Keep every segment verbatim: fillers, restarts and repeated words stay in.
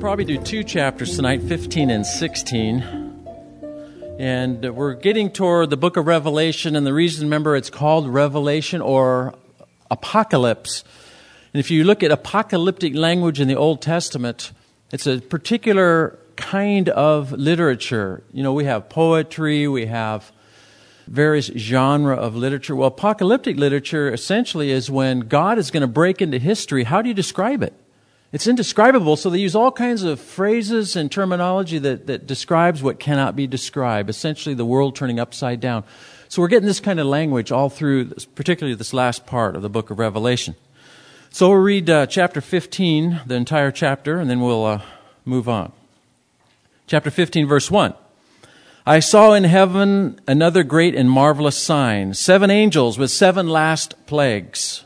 probably do two chapters tonight, fifteen and sixteen. And we're getting toward the book of Revelation, and the reason, remember, it's called Revelation or Apocalypse. And if you look at apocalyptic language in the Old Testament, it's a particular kind of literature. You know, we have poetry, we have various genre of literature. Well, apocalyptic literature essentially is when God is going to break into history. How do you describe it? It's indescribable, so they use all kinds of phrases and terminology that, that describes what cannot be described, essentially the world turning upside down. So we're getting this kind of language all through, this, particularly this last part of the book of Revelation. So we'll read uh, chapter fifteen, the entire chapter, and then we'll uh, move on. Chapter fifteen, verse one. I saw in heaven another great and marvelous sign, seven angels with seven last plagues.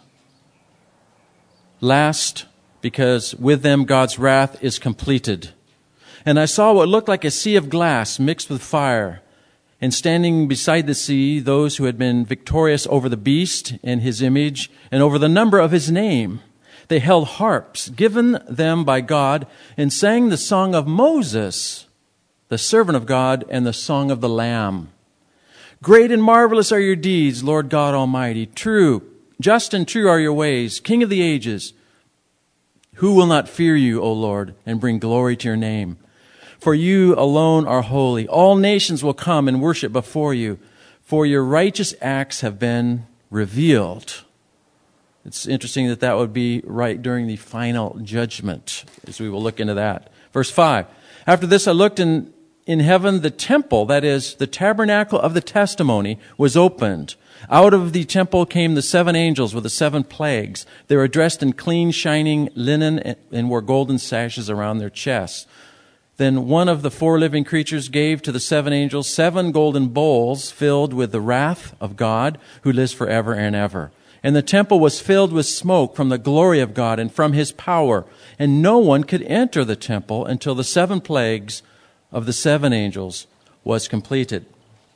Last, because with them God's wrath is completed. And I saw what looked like a sea of glass mixed with fire, and standing beside the sea, those who had been victorious over the beast and his image, and over the number of his name. They held harps given them by God, and sang the song of Moses, the servant of God, and the song of the Lamb. Great and marvelous are your deeds, Lord God Almighty. True, just and true are your ways, King of the ages. Who will not fear you, O Lord, and bring glory to your name? For you alone are holy. All nations will come and worship before you, for your righteous acts have been revealed. It's interesting that that would be right during the final judgment, as we will look into that. Verse five. After this I looked in, in heaven, the temple, that is, the tabernacle of the testimony, was opened. Out of the temple came the seven angels with the seven plagues. They were dressed in clean, shining linen and wore golden sashes around their chests. Then one of the four living creatures gave to the seven angels seven golden bowls filled with the wrath of God, who lives forever and ever. And the temple was filled with smoke from the glory of God and from his power. And no one could enter the temple until the seven plagues of the seven angels was completed.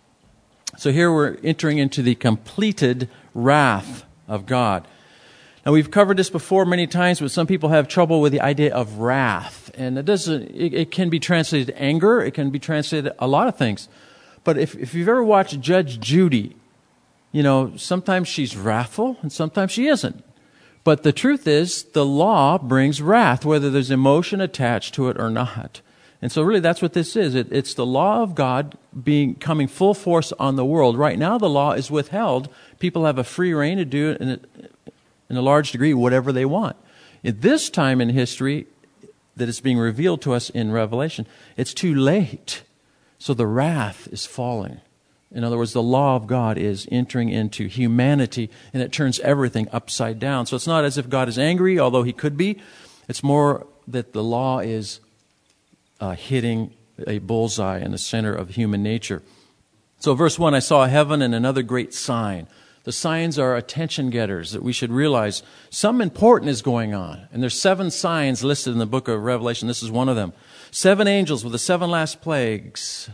So here we're entering into the completed wrath of God. Now we've covered this before many times, but some people have trouble with the idea of wrath. And it doesn't, it, it can be translated anger, it can be translated a lot of things. But if, if you've ever watched Judge Judy, you know, sometimes she's wrathful and sometimes she isn't. But the truth is, the law brings wrath, whether there's emotion attached to it or not. And so really that's what this is. It, it's the law of God being coming full force on the world. Right now the law is withheld. People have a free reign to do in a, in a large degree whatever they want. At this time in history that is being revealed to us in Revelation, it's too late. So the wrath is falling. In other words, the law of God is entering into humanity, and it turns everything upside down. So it's not as if God is angry, although he could be. It's more that the law is uh, hitting a bullseye in the center of human nature. So verse one, I saw heaven and another great sign. The signs are attention getters that we should realize something important is going on. And there's seven signs listed in the book of Revelation. This is one of them. Seven angels with the seven last plagues.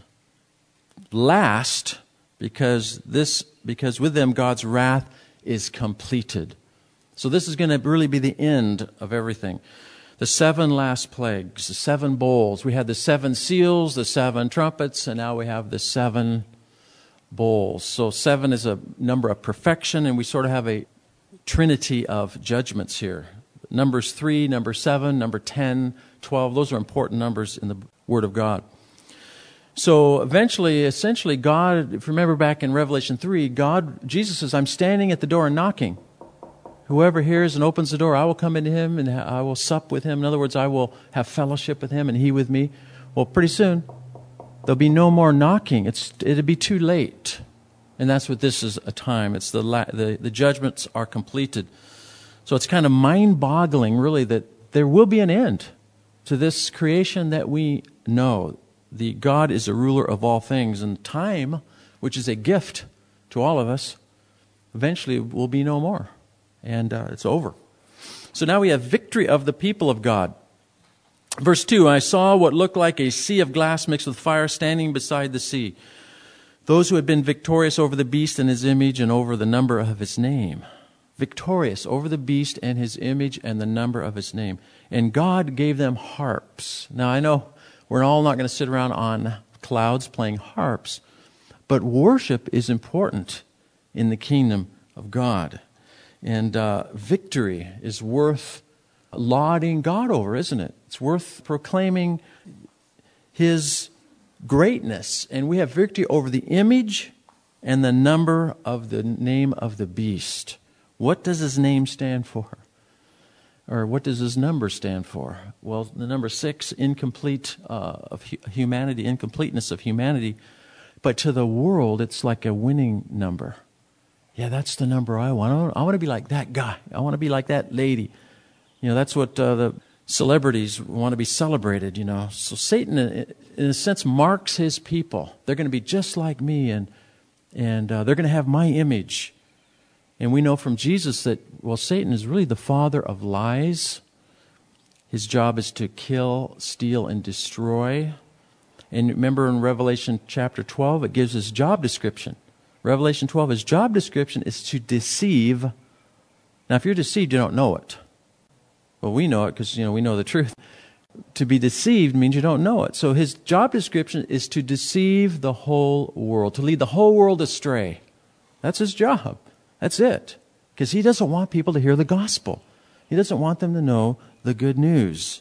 Last, because this, because with them God's wrath is completed. So this is going to really be the end of everything. The seven last plagues, the seven bowls. We had the seven seals, the seven trumpets, and now we have the seven bowls. So seven is a number of perfection, and we sort of have a trinity of judgments here. Numbers three, number seven, number ten, twelve. Those are important numbers in the Word of God. So eventually, essentially, God, if you remember back in Revelation three, God, Jesus says, I'm standing at the door and knocking. Whoever hears and opens the door, I will come into him and I will sup with him. In other words, I will have fellowship with him and he with me. Well, pretty soon, there'll be no more knocking. It's, it'll be too late. And that's what this is a time. It's the, la- the, the judgments are completed. So it's kind of mind-boggling, really, that there will be an end to this creation that we know. The God is a ruler of all things, and time, which is a gift to all of us, eventually will be no more. And uh, it's over. So now we have victory of the people of God. Verse two, I saw what looked like a sea of glass mixed with fire standing beside the sea. Those who had been victorious over the beast and his image and over the number of his name. victorious over the beast and his image and the number of his name. And God gave them harps. Now, I know we're all not going to sit around on clouds playing harps, but worship is important in the kingdom of God. And uh, victory is worth lauding God over, isn't it? It's worth proclaiming his greatness. And we have victory over the image and the number of the name of the beast. What does his name stand for? Or what does his number stand for? Well, the number six, incomplete uh, of hu- humanity, incompleteness of humanity. But to the world, it's like a winning number. Yeah, that's the number I want. I want to be like that guy. I want to be like that lady. You know, that's what uh, the celebrities want to be celebrated, you know. So Satan, in a sense, marks his people. They're going to be just like me, and and uh, they're going to have my image. And we know from Jesus that, well, Satan is really the father of lies. His job is to kill, steal, and destroy. And remember in Revelation chapter twelve, it gives his job description. Revelation twelve, his job description is to deceive. Now, if you're deceived, you don't know it. Well, we know it because, you know, we know the truth. To be deceived means you don't know it. So his job description is to deceive the whole world, to lead the whole world astray. That's his job. That's it. Because he doesn't want people to hear the gospel. He doesn't want them to know the good news.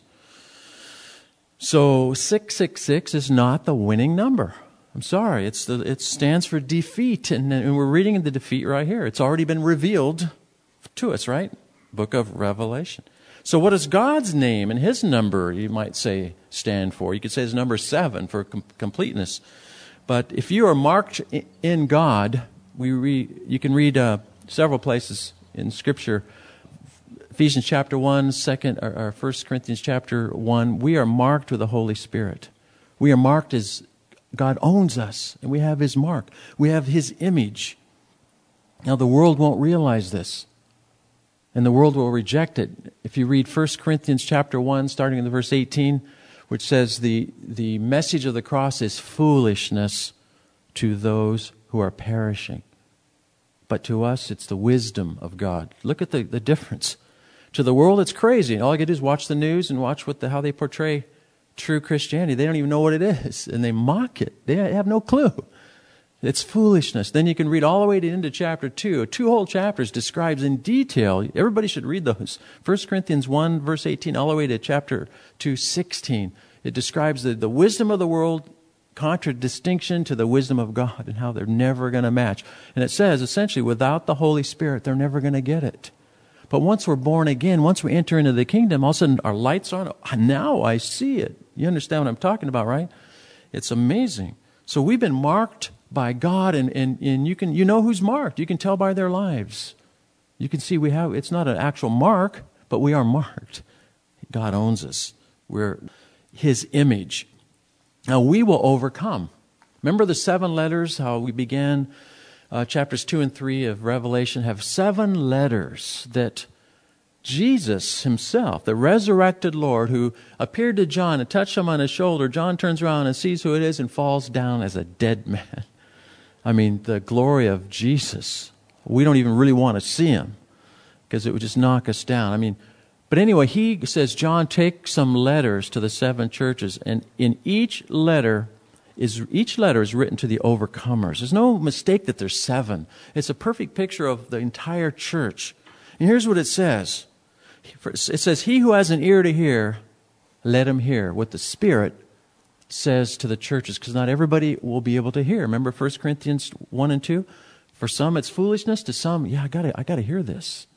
So six six six is not the winning number. I'm sorry. It's the, it stands for defeat. And, and we're reading the defeat right here. It's already been revealed to us, right? Book of Revelation. So what does God's name and his number, you might say, stand for? You could say his number seven for com- completeness. But if you are marked in God, we read, you can read uh, several places in Scripture. Ephesians chapter one, second, or, or First Corinthians chapter one. We are marked with the Holy Spirit. We are marked as God owns us, and we have his mark. We have his image. Now the world won't realize this, and the world will reject it. If you read First Corinthians chapter one, starting in the verse eighteen, which says the, the message of the cross is foolishness to those who are perishing. But to us, it's the wisdom of God. Look at the, the difference. To the world, it's crazy. All I can do is watch the news and watch what the, how they portray true Christianity. They don't even know what it is, and they mock it. They have no clue. It's foolishness. Then you can read all the way to into chapter two. Two whole chapters describes in detail. Everybody should read those. First Corinthians one, verse eighteen, all the way to chapter two, sixteen. It describes the, the wisdom of the world, contradistinction to the wisdom of God, and how they're never going to match. And it says, essentially, without the Holy Spirit, they're never going to get it. But once we're born again, once we enter into the kingdom, all of a sudden our lights are on. Now I see it. You understand what I'm talking about, right? It's amazing. So we've been marked by God, and, and, and you can you know who's marked. You can tell by their lives. You can see we have, it's not an actual mark, but we are marked. God owns us. We're his image. Now we will overcome. Remember the seven letters, how we began uh, chapters two and three of Revelation have seven letters that Jesus himself, the resurrected Lord who appeared to John and touched him on his shoulder, John turns around and sees who it is and falls down as a dead man. I mean, the glory of Jesus. We don't even really want to see him because it would just knock us down. I mean, but anyway, he says, John, take some letters to the seven churches, and in each letter is each letter is written to the overcomers. There's no mistake that there's seven. It's a perfect picture of the entire church. And here's what it says. It says, he who has an ear to hear, let him hear what the Spirit says to the churches, because not everybody will be able to hear. Remember First Corinthians one and two? For some it's foolishness, to some, yeah, I gotta, I gotta hear this.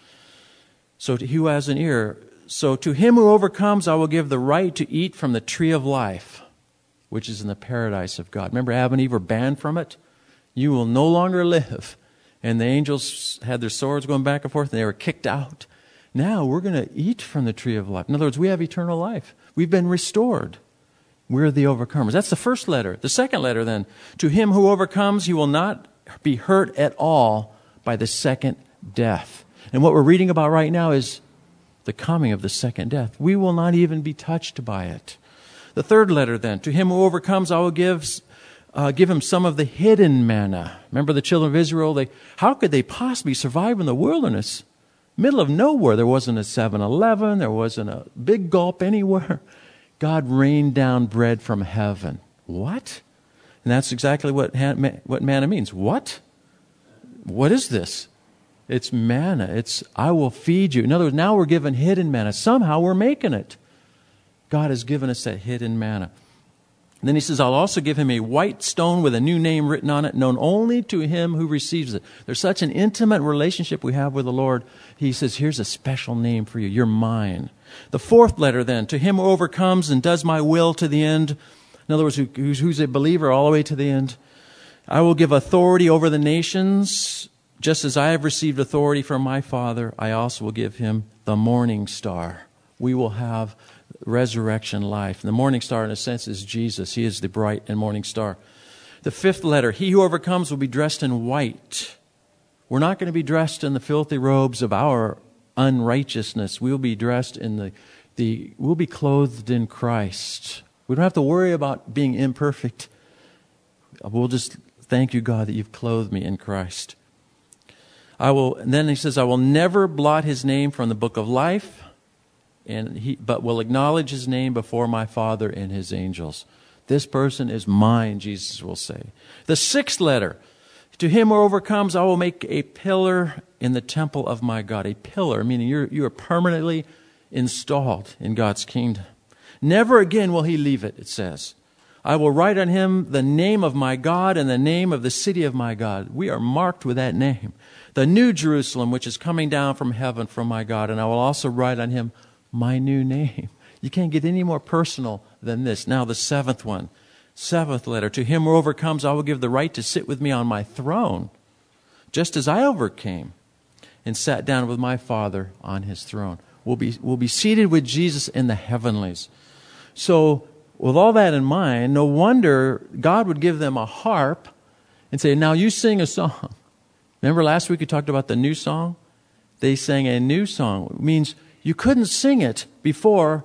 So to he who has an ear, so to him who overcomes, I will give the right to eat from the tree of life, which is in the paradise of God. Remember Adam and Eve were banned from it? You will no longer live. And the angels had their swords going back and forth, and they were kicked out. Now we're going to eat from the tree of life. In other words, we have eternal life. We've been restored. We're the overcomers. That's the first letter. The second letter then, to him who overcomes, he will not be hurt at all by the second death. And what we're reading about right now is the coming of the second death. We will not even be touched by it. The third letter then, to him who overcomes, I will give uh, give him some of the hidden manna. Remember the children of Israel? They, how could they possibly survive in the wilderness? Middle of nowhere. There wasn't a seven eleven. There wasn't a Big Gulp anywhere. God rained down bread from heaven. What? And that's exactly what, what manna means. What? What is this? It's manna. It's, I will feed you. In other words, now we're given hidden manna. Somehow we're making it. God has given us that hidden manna. And then he says, I'll also give him a white stone with a new name written on it, known only to him who receives it. There's such an intimate relationship we have with the Lord. He says, here's a special name for you. You're mine. The fourth letter then, to him who overcomes and does my will to the end. In other words, who, who's, who's a believer all the way to the end. I will give authority over the nations. Just as I have received authority from my Father, I also will give him the morning star. We will have resurrection life. And the morning star, in a sense, is Jesus. He is the bright and morning star. The fifth letter, he who overcomes will be dressed in white. We're not going to be dressed in the filthy robes of our unrighteousness. We'll be dressed in the, the we'll be clothed in Christ. We don't have to worry about being imperfect. We'll just thank you, God, that you've clothed me in Christ. I will, and then he says, I will never blot his name from the book of life, and he, but will acknowledge his name before my Father and his angels. This person is mine, Jesus will say. The sixth letter, to him who overcomes, I will make a pillar in the temple of my God. A pillar, meaning you're, you are permanently installed in God's kingdom. Never again will he leave it, it says. I will write on him the name of my God and the name of the city of my God. We are marked with that name. The new Jerusalem, which is coming down from heaven from my God. And I will also write on him my new name. You can't get any more personal than this. Now the seventh one. Seventh letter. To him who overcomes, I will give the right to sit with me on my throne, just as I overcame and sat down with my Father on his throne. We'll be, we'll be seated with Jesus in the heavenlies. So, with all that in mind, no wonder God would give them a harp and say, now you sing a song. Remember last week we talked about the new song? They sang a new song. It means you couldn't sing it before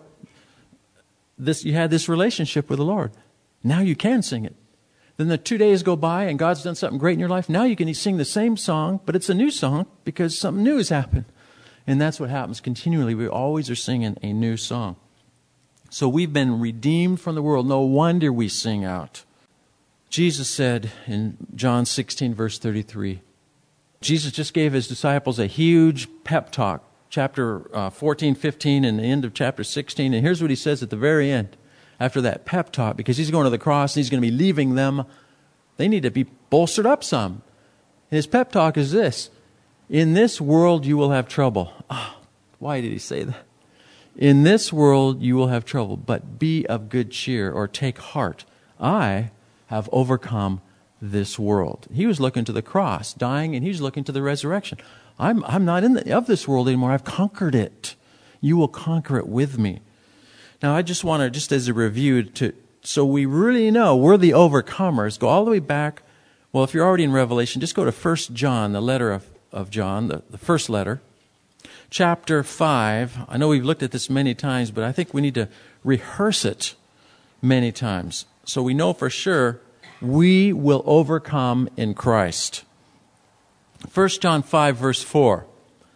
this. You had this relationship with the Lord. Now you can sing it. Then the two days go by and God's done something great in your life. Now you can sing the same song, but it's a new song because something new has happened. And that's what happens continually. We always are singing a new song. So we've been redeemed from the world. No wonder we sing out. Jesus said in John sixteen, verse thirty-three, Jesus just gave his disciples a huge pep talk, chapter uh, fourteen, fifteen, and the end of chapter sixteen. And here's what he says at the very end, after that pep talk, because he's going to the cross and he's going to be leaving them. They need to be bolstered up some. His pep talk is this: in this world you will have trouble. Oh, why did he say that? In this world you will have trouble, but be of good cheer, or take heart. I have overcome this world. He was looking to the cross, dying, and he was looking to the resurrection. I'm, I'm not in the, of this world anymore. I've conquered it. You will conquer it with me. Now, I just want to, just as a review, to so we really know we're the overcomers, go all the way back. Well, if you're already in Revelation, just go to First John, the letter of, of John, the, the first letter. Chapter five. I know we've looked at this many times, but I think we need to rehearse it many times so we know for sure we will overcome in Christ. First John five, verse four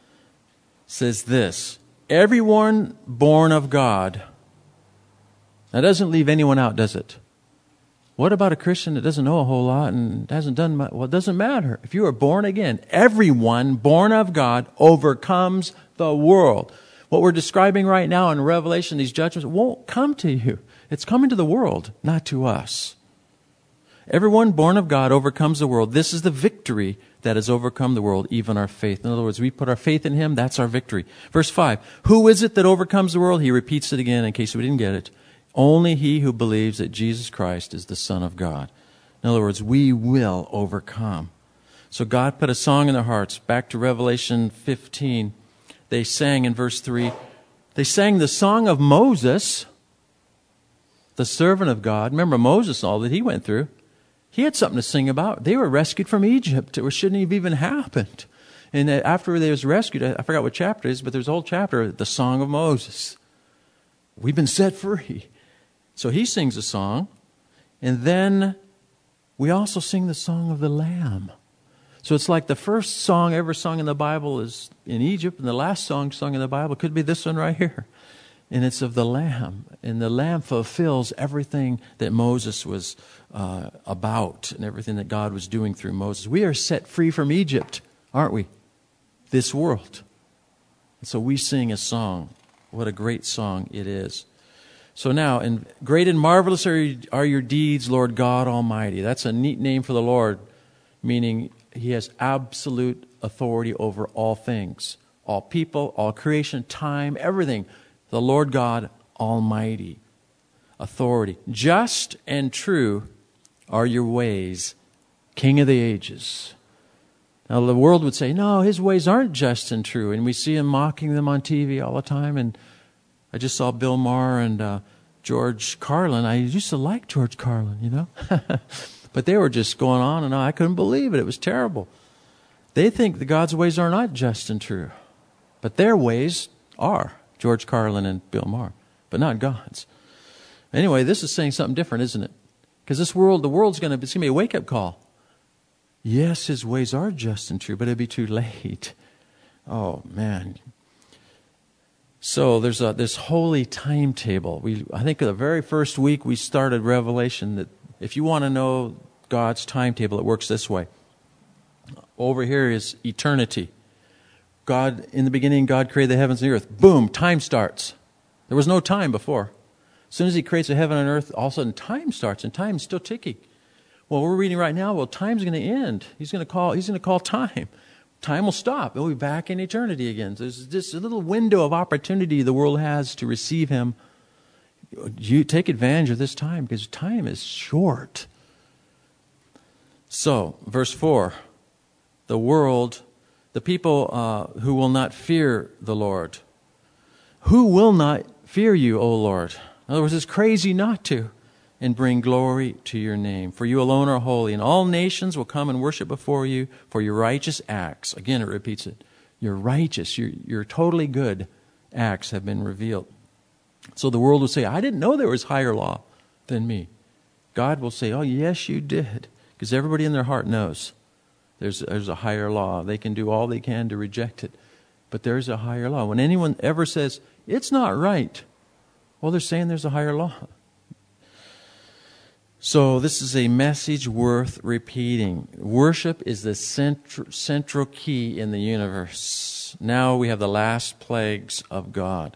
says this: everyone born of God. That doesn't leave anyone out, does it? What about a Christian that doesn't know a whole lot and hasn't done much? Well, it doesn't matter. If you are born again, everyone born of God overcomes the world. What we're describing right now in Revelation, these judgments, won't come to you. It's coming to the world, not to us. Everyone born of God overcomes the world. This is the victory that has overcome the world, even our faith. In other words, we put our faith in him, that's our victory. Verse five, who is it that overcomes the world? He repeats it again in case we didn't get it. Only he who believes that Jesus Christ is the Son of God. In other words, we will overcome. So God put a song in their hearts. Back to Revelation fifteen. They sang in verse three. They sang the song of Moses, the servant of God. Remember Moses, all that he went through. He had something to sing about. They were rescued from Egypt. It shouldn't have even happened. And after they was rescued, I forgot what chapter it is, but there's a whole chapter, the song of Moses. We've been set free. So he sings a song. And then we also sing the song of the Lamb. So it's like the first song ever sung in the Bible is in Egypt, and the last song sung in the Bible could be this one right here. And it's of the Lamb. And the Lamb fulfills everything that Moses was uh, about and everything that God was doing through Moses. We are set free from Egypt, aren't we? This world. And so we sing a song. What a great song it is. So now, and great and marvelous are, are your deeds, Lord God Almighty. That's a neat name for the Lord, meaning He has absolute authority over all things, all people, all creation, time, everything. The Lord God Almighty, authority. Just and true are your ways, King of the ages. Now the world would say, no, His ways aren't just and true. And we see Him mocking them on T V all the time. And I just saw Bill Maher and uh, George Carlin. I used to like George Carlin, you know. But they were just going on and on. I couldn't believe it. It was terrible. They think that God's ways are not just and true. But their ways are, George Carlin and Bill Maher, but not God's. Anyway, this is saying something different, isn't it? Because this world, the world's going to, it's going to be a wake-up call. Yes, His ways are just and true, but it'll be too late. Oh, man. So there's a, this holy timetable. We, I think the very first week we started Revelation, that if you want to know God's timetable, it works this way. Over here is eternity. God, in the beginning, God created the heavens and the earth. Boom, time starts. There was no time before. As soon as He creates a heaven and earth, all of a sudden time starts, and time's still ticking. Well, we're reading right now, well, time's going to end. He's going to call, He's going to call time. Time will stop. We'll be back in eternity again. So there's this little window of opportunity the world has to receive Him. You take advantage of this time, because time is short. So, verse four, the world, the people uh, who will not fear the Lord. Who will not fear you, O Lord? In other words, it's crazy not to. And bring glory to your name. For you alone are holy, and all nations will come and worship before you for your righteous acts. Again, it repeats it. Your righteous, your, your totally good acts have been revealed. So the world will say, I didn't know there was higher law than me. God will say, oh, yes, you did. Because everybody in their heart knows there's, there's a higher law. They can do all they can to reject it. But there's a higher law. When anyone ever says, it's not right, well, they're saying there's a higher law. So this is a message worth repeating. Worship is the central, central key in the universe. Now we have the last plagues of God.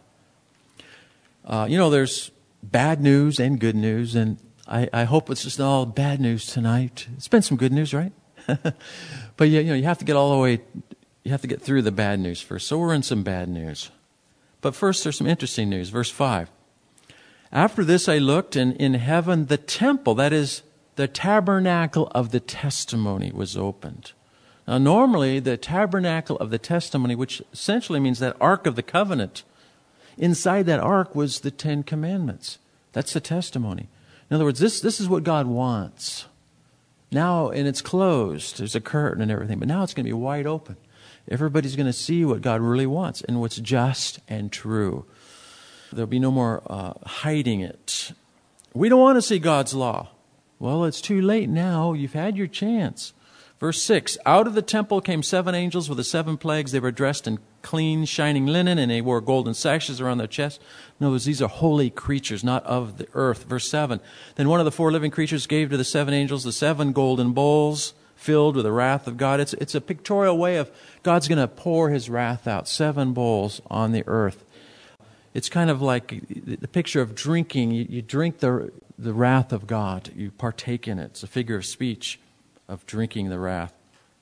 Uh, you know, there's bad news and good news, and I, I hope it's just not all bad news tonight. It's been some good news, right? But you, you know, you have to get all the way, you have to get through the bad news first. So we're in some bad news. But first there's some interesting news. Verse five. After this I looked, and in heaven the temple, that is, the tabernacle of the testimony, was opened. Now normally the tabernacle of the testimony, which essentially means that Ark of the Covenant, inside that Ark was the Ten Commandments. That's the testimony. In other words, this, this is what God wants. Now, and it's closed. There's a curtain and everything, but now it's going to be wide open. Everybody's going to see what God really wants and what's just and true. There'll be no more uh, hiding it. We don't want to see God's law. Well, it's too late now. You've had your chance. Verse six, out of the temple came seven angels with the seven plagues. They were dressed in clean, shining linen, and they wore golden sashes around their chests. In other words, these are holy creatures, not of the earth. Verse seven, then one of the four living creatures gave to the seven angels the seven golden bowls filled with the wrath of God. It's, it's a pictorial way of God's going to pour His wrath out. Seven bowls on the earth. It's kind of like the picture of drinking. You, you drink the, the wrath of God. You partake in it. It's a figure of speech of drinking the wrath.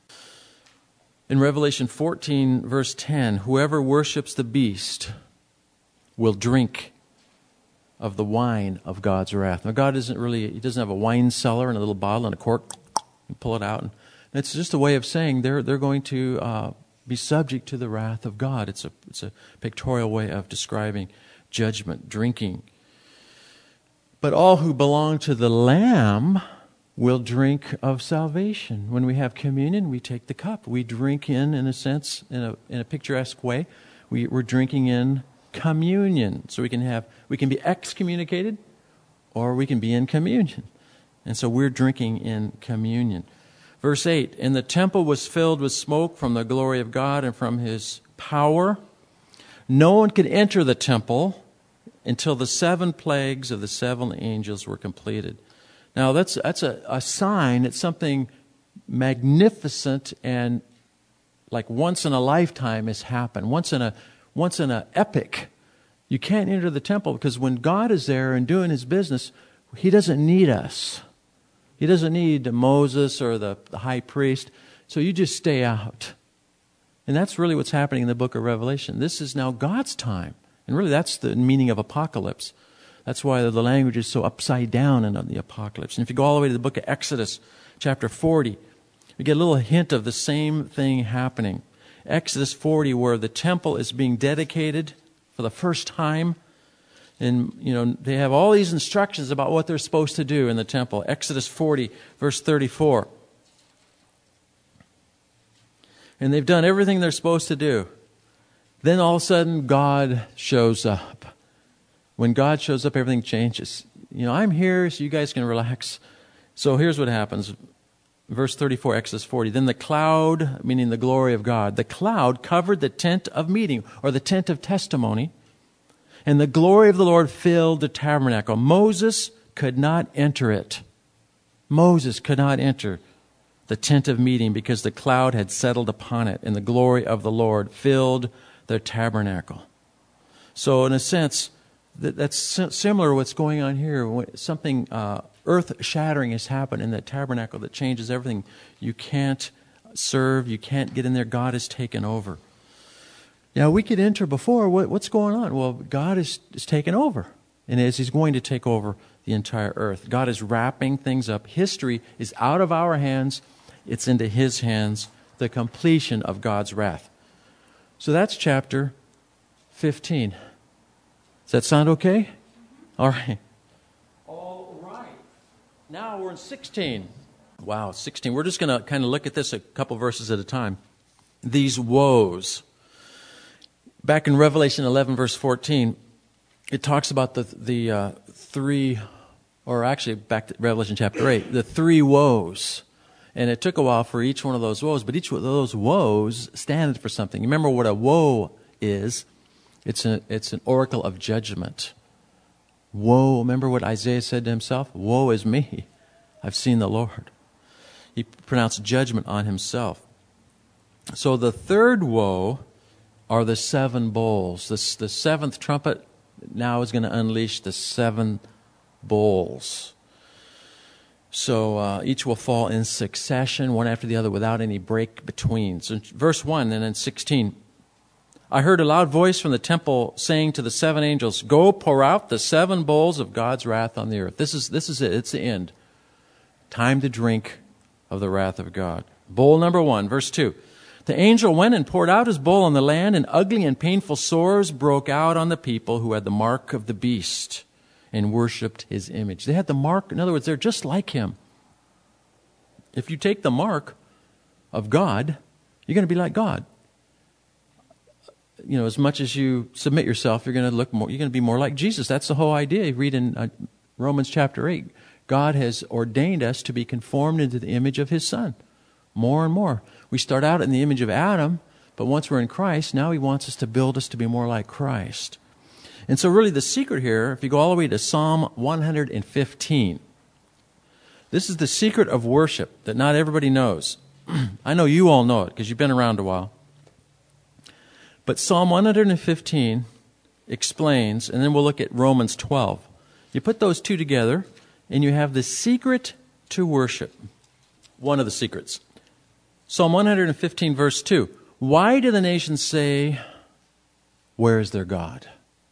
In Revelation fourteen, verse ten, whoever worships the beast will drink of the wine of God's wrath. Now, God isn't really, He doesn't have a wine cellar and a little bottle and a cork. You pull it out. And it's just a way of saying they're, they're going to uh, be subject to the wrath of God. It's a, it's a pictorial way of describing judgment, drinking. But all who belong to the Lamb will drink of salvation. When we have communion, we take the cup. We drink in, in a sense, in a, in a picturesque way. We, we're drinking in communion. So we can have, we can be excommunicated, or we can be in communion. And so we're drinking in communion. Verse eight, and the temple was filled with smoke from the glory of God and from His power. No one could enter the temple until the seven plagues of the seven angels were completed. Now that's that's a, a sign that something magnificent and like once in a lifetime has happened. Once in a once in a epic. You can't enter the temple because when God is there and doing His business, He doesn't need us. He doesn't need Moses or the, the high priest. So you just stay out. And that's really what's happening in the book of Revelation. This is now God's time. And really that's the meaning of apocalypse. That's why the language is so upside down in the apocalypse. And if you go all the way to the book of Exodus, chapter forty, you get a little hint of the same thing happening. Exodus forty, where the temple is being dedicated for the first time. And, you know, they have all these instructions about what they're supposed to do in the temple. Exodus forty, verse thirty-four. And they've done everything they're supposed to do. Then all of a sudden, God shows up. When God shows up, everything changes. You know, I'm here so you guys can relax. So here's what happens. Verse thirty-four, Exodus forty. Then the cloud, meaning the glory of God, the cloud covered the tent of meeting, or the tent of testimony. And the glory of the Lord filled the tabernacle. Moses could not enter it. Moses could not enter the tent of meeting because the cloud had settled upon it, and the glory of the Lord filled the tabernacle. So in a sense, that, that's similar to what's going on here. Something uh, earth-shattering has happened in that tabernacle that changes everything. You can't serve. You can't get in there. God has taken over. Now, we could enter before. What, what's going on? Well, God is, is taken over. And as He's going to take over the entire earth. God is wrapping things up. History is out of our hands. It's into His hands. The completion of God's wrath. So that's chapter fifteen. Does that sound okay? All right. All right. Now we're in sixteen. Wow, sixteen. We're just going to kind of look at this a couple verses at a time. These woes. Back in Revelation eleven, verse fourteen, it talks about the the uh, three, or actually back to Revelation chapter eight, the three woes. And it took a while for each one of those woes, but each of those woes stands for something. You remember what a woe is? It's an, it's an oracle of judgment. Woe, remember what Isaiah said to himself? Woe is me. I've seen the Lord. He pronounced judgment on himself. So the third woe are the seven bowls. The, the seventh trumpet now is going to unleash the seven bowls. So uh, each will fall in succession, one after the other, without any break between. So verse one and then sixteen. I heard a loud voice from the temple saying to the seven angels, go pour out the seven bowls of God's wrath on the earth. This is, this is it. It's the end. Time to drink of the wrath of God. Bowl number one, verse two. The angel went and poured out his bowl on the land, and ugly and painful sores broke out on the people who had the mark of the beast and worshipped his image. They had the mark. In other words, they're just like him. If you take the mark of God, you're going to be like God. You know, as much as you submit yourself, you're going to look more. You're going to be more like Jesus. That's the whole idea. You read in uh, Romans chapter eight. God has ordained us to be conformed into the image of His Son. More and more. We start out in the image of Adam, but once we're in Christ, now He wants us to build us to be more like Christ. And so really the secret here, if you go all the way to Psalm one hundred fifteen, this is the secret of worship that not everybody knows. I know you all know it because you've been around a while. But Psalm one hundred fifteen explains, and then we'll look at Romans twelve. You put those two together, and you have the secret to worship. One of the secrets. Psalm one hundred fifteen, verse two. Why do the nations say, where is their God?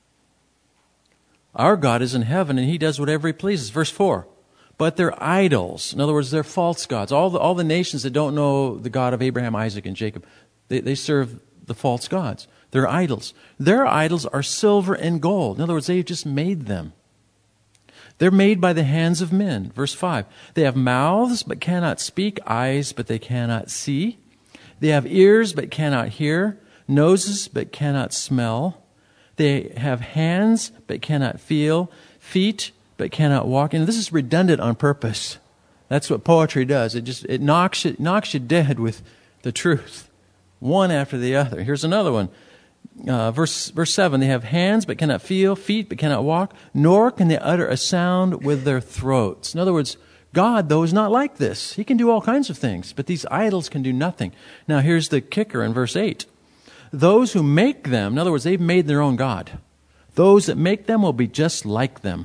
Our God is in heaven, and He does whatever He pleases. Verse four. But they're idols. In other words, they're false gods. All the, all the nations that don't know the God of Abraham, Isaac, and Jacob, they, they serve the false gods. They're idols. Their idols are silver and gold. In other words, they've just made them. They're made by the hands of men. Verse five. They have mouths but cannot speak, eyes but they cannot see. They have ears but cannot hear, noses but cannot smell. They have hands but cannot feel, feet but cannot walk. And this is redundant on purpose. That's what poetry does. It just it knocks it knocks you dead with the truth, one after the other. Here's another one. Uh, verse verse seven. They have hands but cannot feel, feet but cannot walk, nor can they utter a sound with their throats. In other words, God, though, is not like this. He can do all kinds of things, but these idols can do nothing. Now, here's the kicker in verse eight. Those who make them, in other words, they've made their own God. Those that make them will be just like them.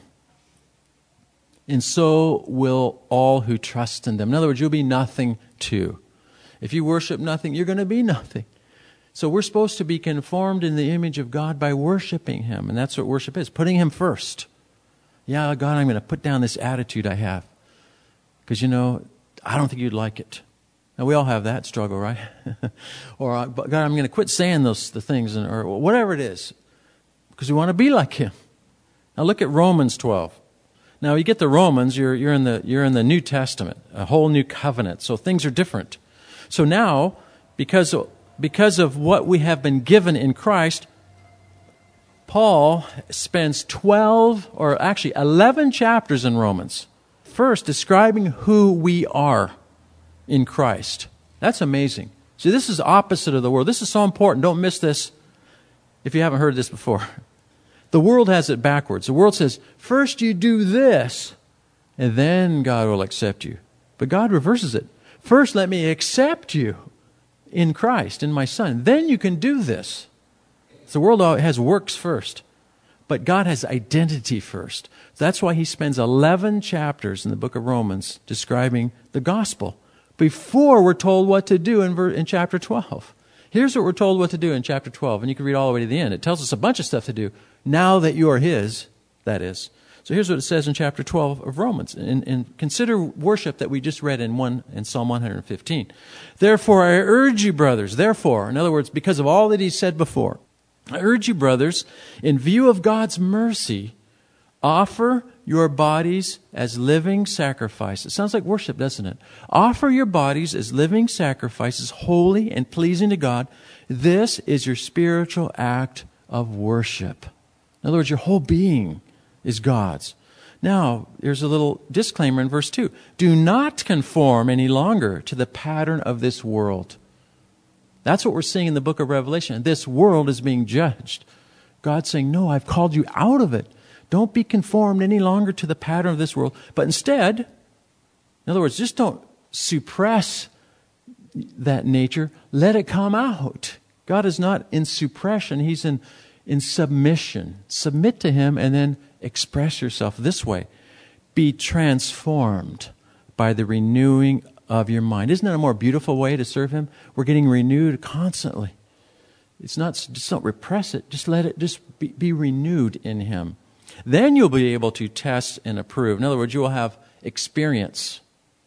And so will all who trust in them. In other words, you'll be nothing too. If you worship nothing, you're going to be nothing. So we're supposed to be conformed in the image of God by worshiping Him. And that's what worship is, putting Him first. Yeah, God, I'm going to put down this attitude I have. Because, you know, I don't think you'd like it. Now, we all have that struggle, right? Or, God, I'm going to quit saying those the things, and, or whatever it is. Because we want to be like Him. Now, look at Romans twelve. Now, you get the Romans, you're, you're, in the, you're in the New Testament, a whole new covenant. So things are different. So now, because, because of what we have been given in Christ, Paul spends twelve, or actually eleven chapters in Romans, first describing who we are in Christ. That's amazing. See, this is opposite of the world. This is so important. Don't miss this if you haven't heard this before. The world has it backwards. The world says, first you do this, and then God will accept you. But God reverses it. First let me accept you in Christ, in my Son. Then you can do this. So the world has works first. But God has identity first. That's why he spends eleven chapters in the book of Romans describing the gospel before we're told what to do in, ver- in chapter twelve. Here's what we're told what to do in chapter twelve, and you can read all the way to the end. It tells us a bunch of stuff to do now that you are His, that is. So here's what it says in chapter twelve of Romans. And, and consider worship that we just read in one in Psalm one fifteen. Therefore I urge you, brothers, therefore, in other words, because of all that he said before, I urge you, brothers, in view of God's mercy, offer your bodies as living sacrifices. It sounds like worship, doesn't it? Offer your bodies as living sacrifices, holy and pleasing to God. This is your spiritual act of worship. In other words, your whole being is God's. Now, there's a little disclaimer in verse two. Do not conform any longer to the pattern of this world. That's what we're seeing in the book of Revelation. This world is being judged. God's saying, no, I've called you out of it. Don't be conformed any longer to the pattern of this world. But instead, in other words, just don't suppress that nature. Let it come out. God is not in suppression. He's in, in submission. Submit to Him and then express yourself this way. Be transformed by the renewing of your mind. Isn't that a more beautiful way to serve Him? We're getting renewed constantly. It's not, just don't repress it. Just let it just be, be renewed in Him. Then you'll be able to test and approve. In other words, you will have experience.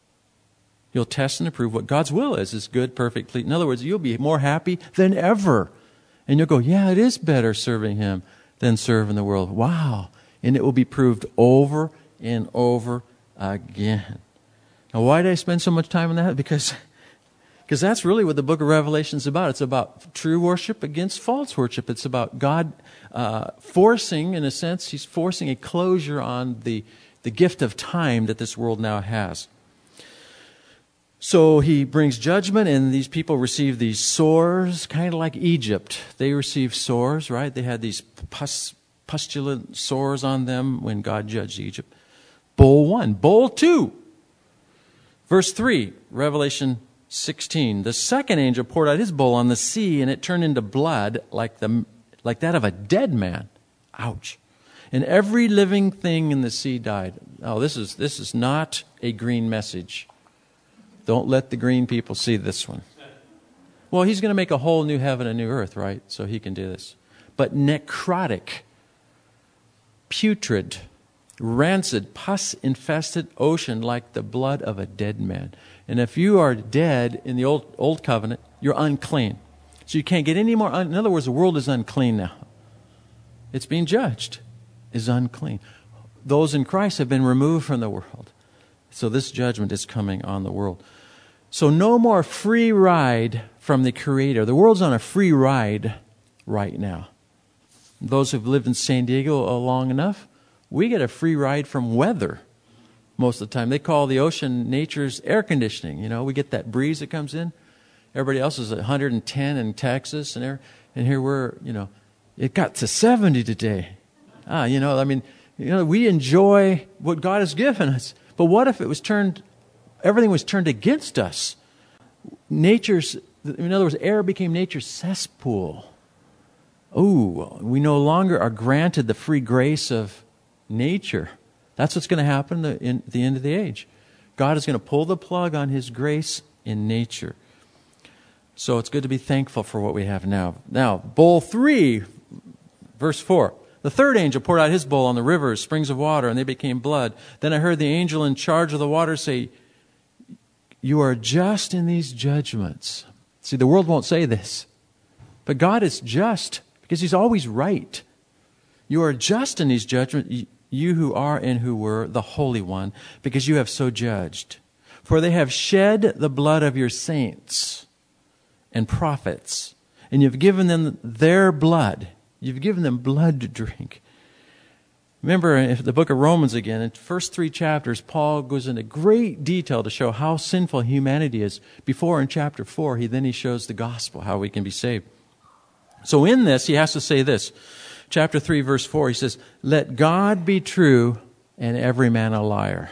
You'll test and approve what God's will is. Is good, perfect, complete. In other words, you'll be more happy than ever. And you'll go, yeah, it is better serving Him than serving the world. Wow. And it will be proved over and over again. Now, why did I spend so much time on that? Because, because that's really what the book of Revelation is about. It's about true worship against false worship. It's about God uh, forcing, in a sense, He's forcing a closure on the, the gift of time that this world now has. So He brings judgment, and these people receive these sores, kind of like Egypt. They received sores, right? They had these pus, pustulent sores on them when God judged Egypt. Bowl one. Bowl two. Verse three, Revelation sixteen. The second angel poured out his bowl on the sea, and it turned into blood like the like that of a dead man. Ouch. And every living thing in the sea died. Oh, this is this is not a green message. Don't let the green people see this one. Well, He's going to make a whole new heaven and new earth, right? So He can do this. But necrotic, putrid, rancid, pus-infested ocean like the blood of a dead man. And if you are dead in the old old covenant, you're unclean. So you can't get any more. Un- in other words, the world is unclean now. It's being judged is unclean. Those in Christ have been removed from the world. So this judgment is coming on the world. So no more free ride from the Creator. The world's on a free ride right now. Those who've lived in San Diego long enough, we get a free ride from weather. most of the time. They call the ocean nature's air conditioning. You know, we get that breeze that comes in. Everybody else is at one hundred ten in Texas, and there, and here we're, you know, it got to seventy today. Ah, you know, I mean, you know, we enjoy what God has given us. But what if it was turned, everything was turned against us? Nature's, in other words, air became nature's cesspool. Oh, we no longer are granted the free grace of nature. That's what's going to happen in the end of the age. God is going to pull the plug on His grace in nature. So it's good to be thankful for what we have now. Now, bowl three, verse four. The third angel poured out his bowl on the rivers, springs of water, and they became blood. Then I heard the angel in charge of the water say, "You are just in these judgments." See, the world won't say this, but God is just because He's always right. You are just in these judgments, you who are and who were the Holy One, because you have so judged. For they have shed the blood of your saints and prophets, and you've given them their blood. You've given them blood to drink. Remember in the book of Romans again, in the first three chapters, Paul goes into great detail to show how sinful humanity is. Before in chapter four, he then he shows the gospel, how we can be saved. So in this, he has to say this. Chapter three, verse four, he says, "Let God be true and every man a liar.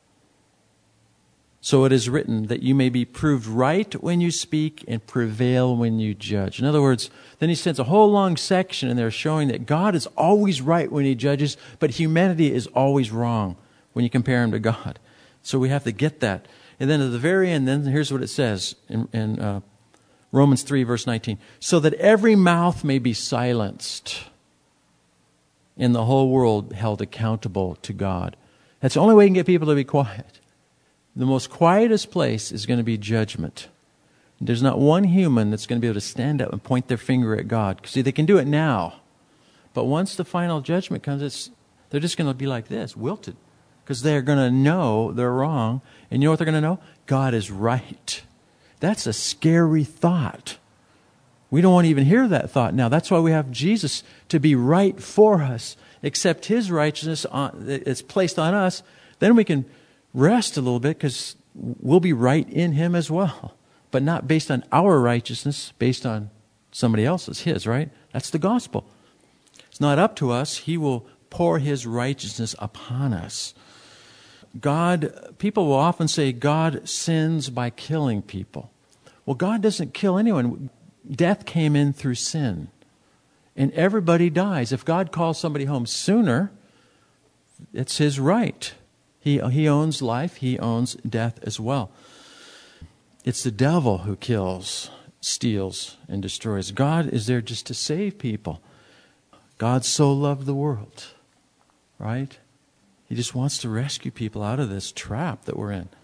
So it is written that you may be proved right when you speak and prevail when you judge." In other words, then he spends a whole long section in there showing that God is always right when He judges, but humanity is always wrong when you compare Him to God. So we have to get that. And then at the very end, then here's what it says in, in uh, Romans three, verse nineteen. "So that every mouth may be silenced and the whole world held accountable to God." That's the only way you can get people to be quiet. The most quietest place is going to be judgment. There's not one human that's going to be able to stand up and point their finger at God. See, they can do it now. But once the final judgment comes, it's, they're just going to be like this, wilted. Because they're going to know they're wrong. And you know what they're going to know? God is right. That's a scary thought. We don't want to even hear that thought now. That's why we have Jesus to be right for us. Accept His righteousness on, it's placed on us. Then we can rest a little bit because we'll be right in Him as well. But not based on our righteousness, based on somebody else's, His, right? That's the gospel. It's not up to us. He will pour His righteousness upon us. God, people will often say God sins by killing people. Well, God doesn't kill anyone. Death came in through sin. And everybody dies. If God calls somebody home sooner, it's His right. He, he owns life. He owns death as well. It's the devil who kills, steals, and destroys. God is there just to save people. God so loved the world, right? He just wants to rescue people out of this trap that we're in.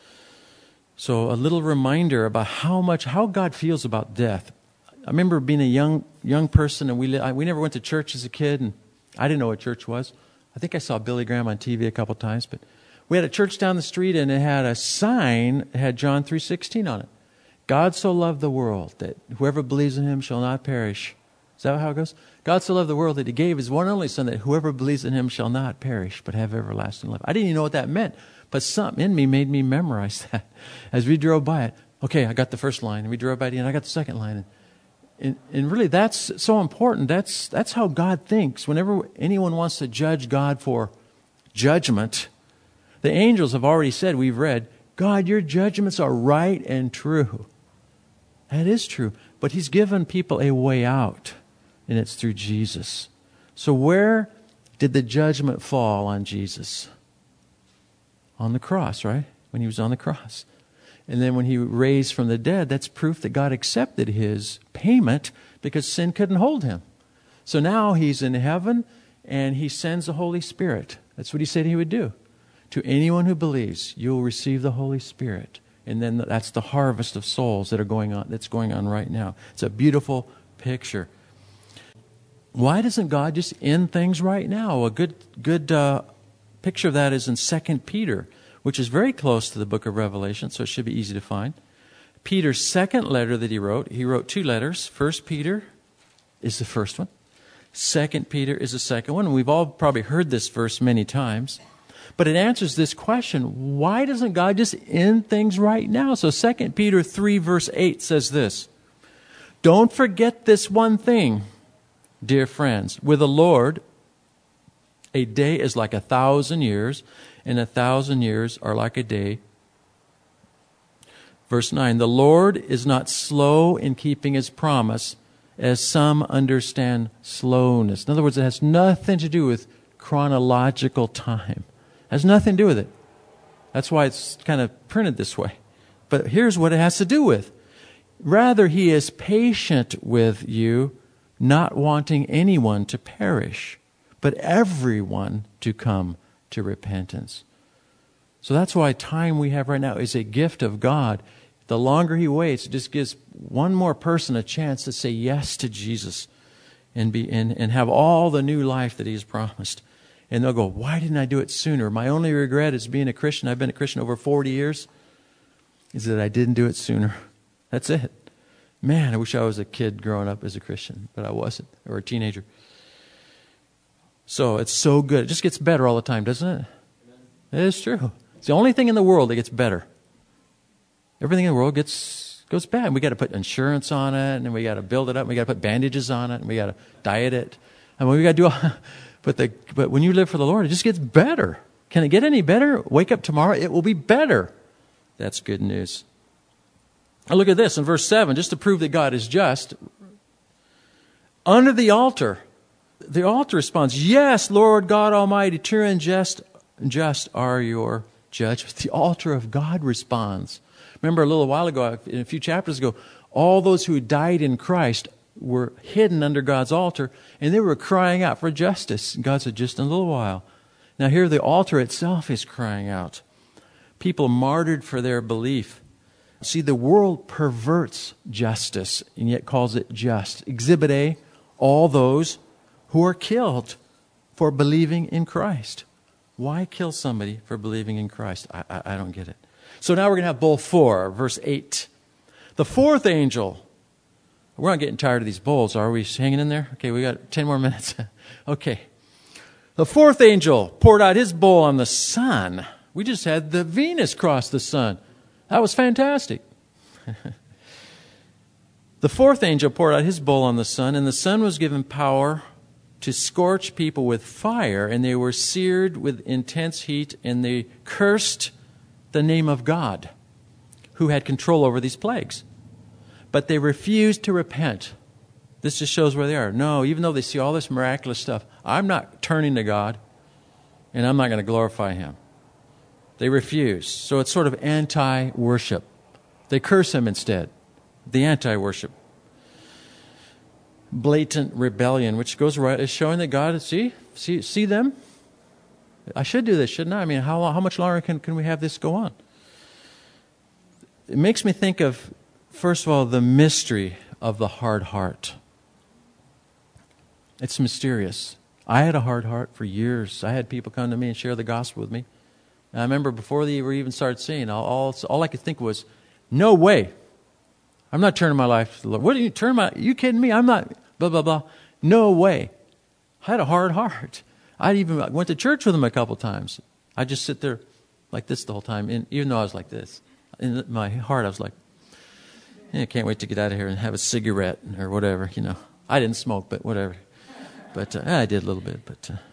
So a little reminder about how much, how God feels about death. I remember being a young young person, and we I, we never went to church as a kid, and I didn't know what church was. I think I saw Billy Graham on T V a couple times, but we had a church down the street, and it had a sign that had John three sixteen on it. God so loved the world that whoever believes in Him shall not perish. Is that how it goes? God so loved the world that He gave His one and only Son, that whoever believes in Him shall not perish, but have everlasting life. I didn't even know what that meant, but something in me made me memorize that. As we drove by it, okay, I got the first line, and we drove by it, and I got the second line. And, and, and really, that's so important. That's, that's how God thinks. Whenever anyone wants to judge God for judgment, the angels have already said, we've read, God, your judgments are right and true. That is true. But He's given people a way out, and it's through Jesus. So where did the judgment fall on Jesus? On the cross, right? When He was on the cross. And then when He raised from the dead, that's proof that God accepted His payment because sin couldn't hold Him. So now He's in heaven, and He sends the Holy Spirit. That's what He said He would do. To anyone who believes, you'll receive the Holy Spirit. And then that's the harvest of souls that are going on, that's going on right now. It's a beautiful picture. Why doesn't God just end things right now? A good good uh, picture of that is in Second Peter, which is very close to the book of Revelation, so it should be easy to find. Peter's second letter that he wrote, he wrote two letters. First Peter is the first one. Second Peter is the second one. We've all probably heard this verse many times. But it answers this question, why doesn't God just end things right now? So Second Peter three verse eight says this, don't forget this one thing, dear friends. With the Lord, a day is like a thousand years, and a thousand years are like a day. Verse nine, the Lord is not slow in keeping his promise, as some understand slowness. In other words, it has nothing to do with chronological time. It has nothing to do with it. That's why it's kind of printed this way. But here's what it has to do with. Rather, he is patient with you, not wanting anyone to perish, but everyone to come to repentance. So that's why time we have right now is a gift of God. The longer he waits, it just gives one more person a chance to say yes to Jesus and be and, and have all the new life that he's promised. And they'll go, why didn't I do it sooner? My only regret is being a Christian. I've been a Christian over forty years. Is that I didn't do it sooner. That's it. Man, I wish I was a kid growing up as a Christian, but I wasn't, or a teenager. So it's so good. It just gets better all the time, doesn't it? It is true. It's the only thing in the world that gets better. Everything in the world gets goes bad. We got to put insurance on it, and we got to build it up. And we got to put bandages on it, and we got to diet it. And we got to do all. But the but when you live for the Lord, it just gets better. Can it get any better? Wake up tomorrow, it will be better. That's good news. Now look at this in verse seven, just to prove that God is just. Under the altar, the altar responds, yes, Lord God Almighty, true and just, just are your judgments. The altar of God responds. Remember a little while ago, in a few chapters ago, all those who died in Christ were hidden under God's altar, and they were crying out for justice. And God said, just in a little while. Now here the altar itself is crying out. People martyred for their belief. See, the world perverts justice and yet calls it just. Exhibit A, all those who are killed for believing in Christ. Why kill somebody for believing in Christ? I, I, I don't get it. So now we're going to have bowl four, verse eight. The fourth angel. We're not getting tired of these bowls, are we? Hanging in there? Okay, we got ten more minutes. Okay. The fourth angel poured out his bowl on the sun. We just had the Venus cross the sun. That was fantastic. The fourth angel poured out his bowl on the sun, and the sun was given power to scorch people with fire, and they were seared with intense heat, and they cursed the name of God, who had control over these plagues. But they refused to repent. This just shows where they are. No, even though they see all this miraculous stuff, I'm not turning to God, and I'm not going to glorify him. They refuse. So it's sort of anti-worship. They curse him instead. The anti-worship. Blatant rebellion, which goes right, is showing that God, see, see, see them? I should do this, shouldn't I? I mean, how long, how much longer can, can we have this go on? It makes me think of, first of all, the mystery of the hard heart. It's mysterious. I had a hard heart for years. I had people come to me and share the gospel with me. And I remember before they even started seeing, all, all, all I could think was, no way. I'm not turning my life to the Lord. What are you turn my? You kidding me? I'm not. Blah blah blah. No way. I had a hard heart. I even went to church with them a couple times. I just sit there like this the whole time, and even though I was like this, in my heart I was like, I can't wait to get out of here and have a cigarette or whatever. You know, I didn't smoke, but whatever. But uh, I did a little bit. But uh,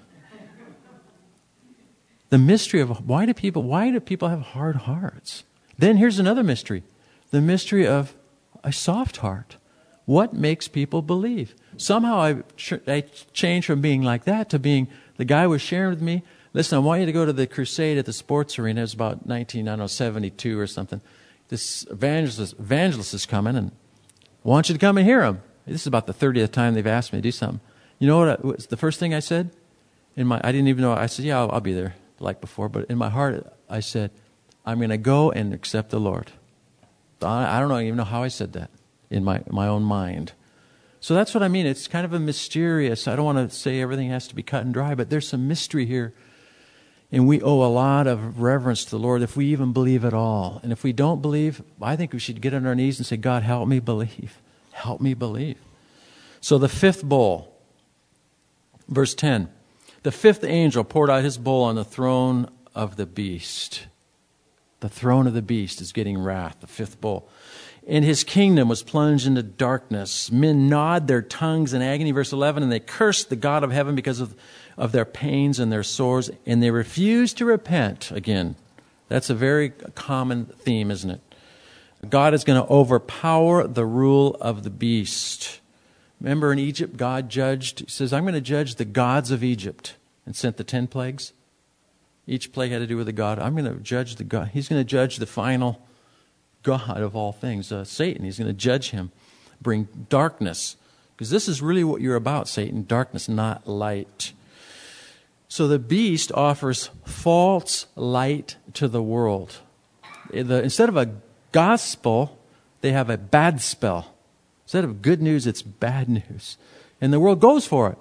the mystery of why do people why do people have hard hearts? Then here's another mystery: the mystery of a soft heart. What makes people believe? Somehow I, ch- I changed from being like that to being, the guy was sharing with me, listen, I want you to go to the crusade at the sports arena. It was about nineteen, I don't know, seventy-two or something. This evangelist, evangelist is coming, and I want you to come and hear him. This is about the thirtieth time they've asked me to do something. You know what I, was the first thing I said? In my, I didn't even know, I said, yeah, I'll, I'll be there like before. But in my heart, I said, I'm going to go and accept the Lord. I, I don't even know how I said that in my, my own mind. So that's what I mean. It's kind of a mysterious, I don't want to say everything has to be cut and dry, but there's some mystery here. And we owe a lot of reverence to the Lord if we even believe at all. And if we don't believe, I think we should get on our knees and say, God, help me believe. Help me believe. So the fifth bowl, verse ten. The fifth angel poured out his bowl on the throne of the beast. The throne of the beast is getting wrath, the fifth bowl. And his kingdom was plunged into darkness. Men gnawed their tongues in agony, verse eleven, and they cursed the God of heaven because of, of their pains and their sores, and they refused to repent again. That's a very common theme, isn't it? God is going to overpower the rule of the beast. Remember in Egypt, God judged, he says, I'm going to judge the gods of Egypt, and sent the ten plagues. Each plague had to do with the God. I'm going to judge the God. He's going to judge the final God of all things, uh, Satan. He's going to judge him, bring darkness. Because this is really what you're about, Satan, darkness, not light. So the beast offers false light to the world. The, instead of a gospel, they have a bad spell. Instead of good news, it's bad news. And the world goes for it.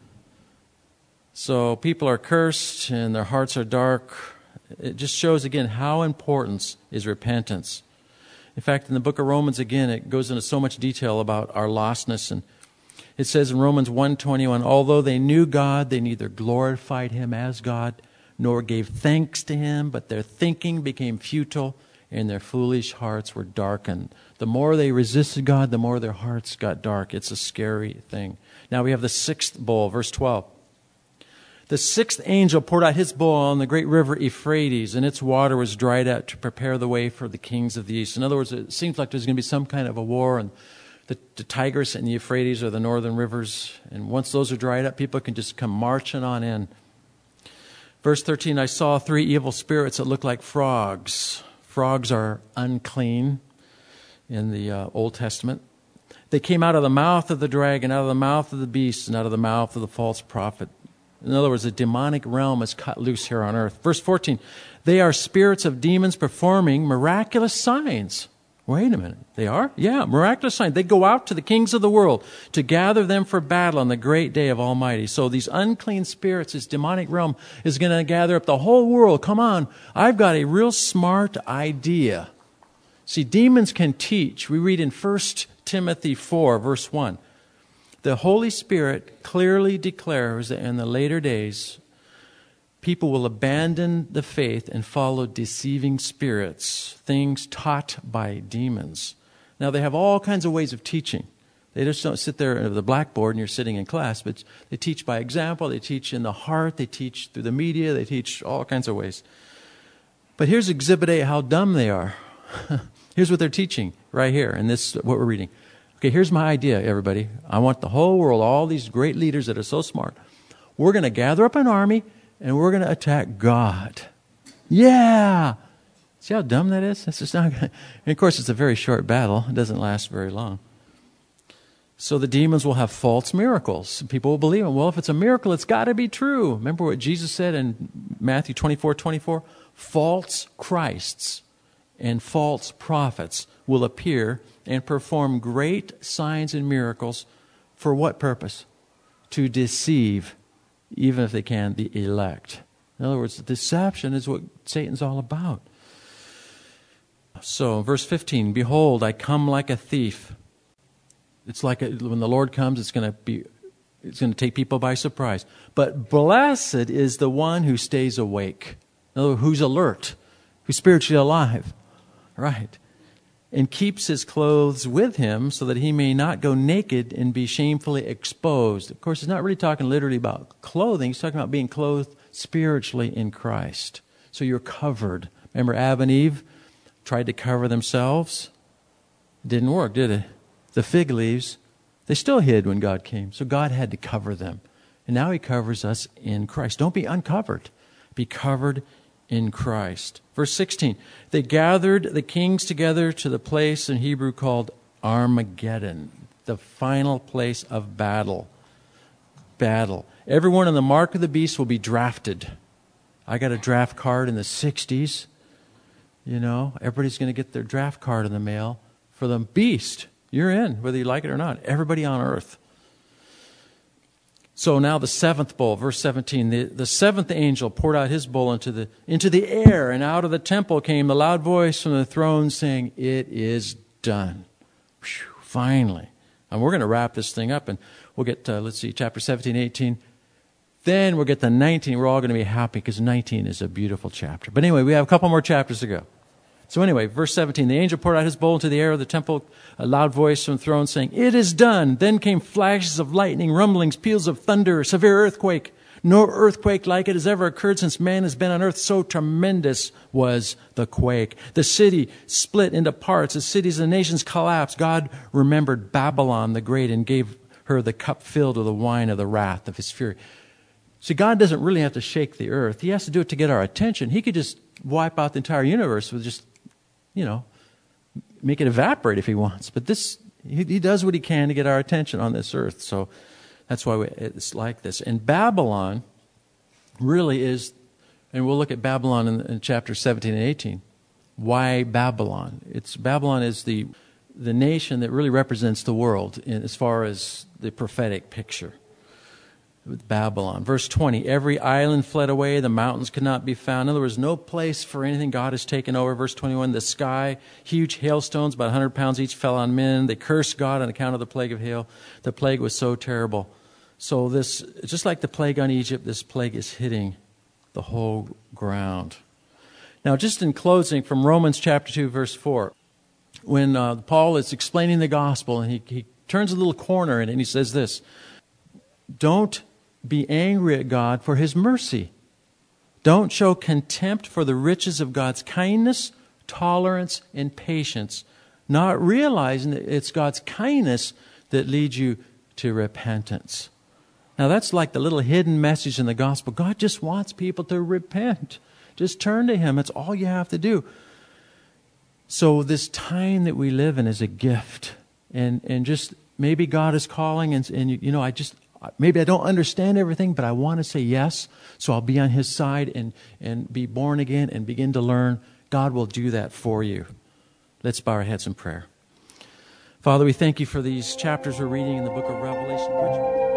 So people are cursed and their hearts are dark. It just shows again how important is repentance. In fact, in the book of Romans, again, it goes into so much detail about our lostness. And it says in Romans one twenty-one, although they knew God, they neither glorified him as God, nor gave thanks to him, but their thinking became futile, and their foolish hearts were darkened. The more they resisted God, the more their hearts got dark. It's a scary thing. Now we have the sixth bowl, verse twelve. The sixth angel poured out his bowl on the great river Euphrates, and its water was dried out to prepare the way for the kings of the east. In other words, it seems like there's going to be some kind of a war, and the, the Tigris and the Euphrates are the northern rivers. And once those are dried up, people can just come marching on in. Verse thirteen, I saw three evil spirits that looked like frogs. Frogs are unclean in the uh, Old Testament. They came out of the mouth of the dragon, out of the mouth of the beast, and out of the mouth of the false prophet. In other words, the demonic realm is cut loose here on earth. Verse fourteen, they are spirits of demons performing miraculous signs. Wait a minute. They are? Yeah, miraculous signs. They go out to the kings of the world to gather them for battle on the great day of Almighty. So these unclean spirits, this demonic realm, is going to gather up the whole world. Come on, I've got a real smart idea. See, demons can teach. We read in First Timothy four, verse one. The Holy Spirit clearly declares that in the later days, people will abandon the faith and follow deceiving spirits, things taught by demons. Now, they have all kinds of ways of teaching. They just don't sit there at the blackboard and you're sitting in class, but they teach by example, they teach in the heart, they teach through the media, they teach all kinds of ways. But here's Exhibit A, how dumb they are. Here's what they're teaching right here in this, what we're reading. Okay, here's my idea, everybody. I want the whole world, all these great leaders that are so smart. We're going to gather up an army and we're going to attack God. Yeah! See how dumb that is? That's just not gonna... And of course, it's a very short battle. It doesn't last very long. So the demons will have false miracles. People will believe them. Well, if it's a miracle, it's got to be true. Remember what Jesus said in Matthew twenty-four twenty-four? False Christs and false prophets will appear and perform great signs and miracles. For what purpose? To deceive, even if they can, the elect. In other words, deception is what Satan's all about. So, verse fifteen, behold, I come like a thief. It's like a, when the Lord comes, it's going to be, it's going to take people by surprise. But blessed is the one who stays awake. In other words, who's alert, who's spiritually alive, right? And keeps his clothes with him so that he may not go naked and be shamefully exposed. Of course, he's not really talking literally about clothing. He's talking about being clothed spiritually in Christ. So you're covered. Remember Adam and Eve tried to cover themselves? It didn't work, did it? The fig leaves, they still hid when God came. So God had to cover them. And now he covers us in Christ. Don't be uncovered. Be covered in Christ. Verse sixteen, they gathered the kings together to the place in Hebrew called Armageddon, the final place of battle. Battle. Everyone on the mark of the beast will be drafted. I got a draft card in the sixties. You know, everybody's going to get their draft card in the mail for the beast. You're in, whether you like it or not. Everybody on earth. So now the seventh bowl, verse seventeen, the, the seventh angel poured out his bowl into the, into the air, and out of the temple came the loud voice from the throne saying, it is done. Whew, finally. And we're going to wrap this thing up, and we'll get, uh, let's see, chapter seventeen, eighteen. Then we'll get to nineteen. We're all going to be happy because nineteen is a beautiful chapter. But anyway, we have a couple more chapters to go. So anyway, verse seventeen, the angel poured out his bowl into the air of the temple, a loud voice from the throne saying, "It is done." Then came flashes of lightning, rumblings, peals of thunder, a severe earthquake. No earthquake like it has ever occurred since man has been on earth. So tremendous was the quake. The city split into parts. The cities and nations collapsed. God remembered Babylon the Great and gave her the cup filled with the wine of the wrath of his fury. See, God doesn't really have to shake the earth. He has to do it to get our attention. He could just wipe out the entire universe with just, you know, make it evaporate if he wants. But this, he, he does what he can to get our attention on this earth. So that's why we, it's like this. And Babylon really is, and we'll look at Babylon in, in chapter seventeen and eighteen. Why Babylon? It's Babylon is the the nation that really represents the world in, as far as the prophetic picture. With Babylon. Verse twenty, every island fled away, the mountains could not be found. In other words, no place for anything God has taken over. Verse twenty-one, the sky, huge hailstones, about one hundred pounds each, fell on men. They cursed God on account of the plague of hail. The plague was so terrible. So this, just like the plague on Egypt, this plague is hitting the whole ground. Now, just in closing, from Romans chapter two, verse four, when uh, Paul is explaining the gospel, and he, he turns a little corner in it, and he says this, don't be angry at God for his mercy. Don't show contempt for the riches of God's kindness, tolerance, and patience, not realizing that it's God's kindness that leads you to repentance. Now that's like the little hidden message in the gospel. God just wants people to repent. Just turn to him. That's all you have to do. So this time that we live in is a gift. And and just maybe God is calling and, and you know, I just... Maybe I don't understand everything, but I want to say yes, so I'll be on his side and, and be born again and begin to learn. God will do that for you. Let's bow our heads in prayer. Father, we thank you for these chapters we're reading in the book of Revelation.